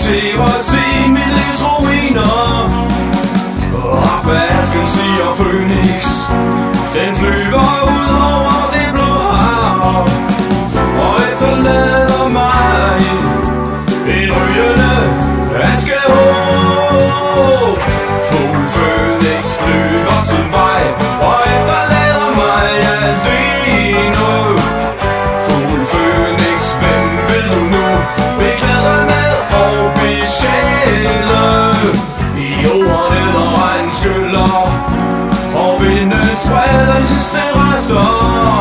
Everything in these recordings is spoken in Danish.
til at se mit livs ruiner. Op ad asken stiger Fønix, den flyver ud over det blå hav og efterlader mig en rygende askehåb. Fugl Fønix flyver sin vej og efterlader mig alene. Fugl Fønix, hvem vil du nu beklæde med og besjæle? I jorden neder regn skyller og vinden spreder de sidste rester.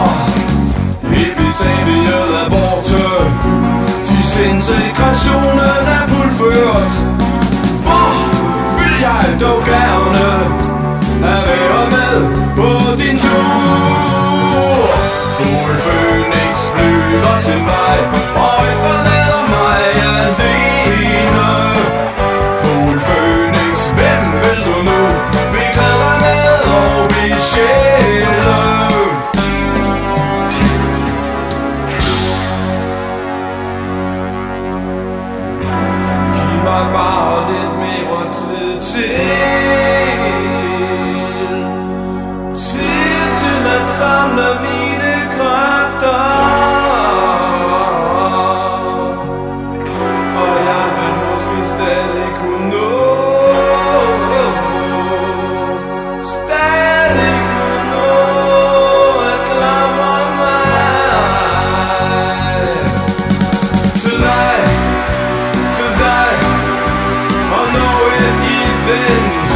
Epitafiet er borte, disintegrationen er fuldført. Hvor vil jeg dog gerne have været med på din tur? Fugl Fønix flyver sin vej og efterlader mig alene. Fugl Fønix, hvem vil du nu beklæde dig med og besjæle? Giv mig bare lidt mere tid til at samle mine kræfter, og jeg vil måske stadig kunne nå at klamre mig til dig og nå i den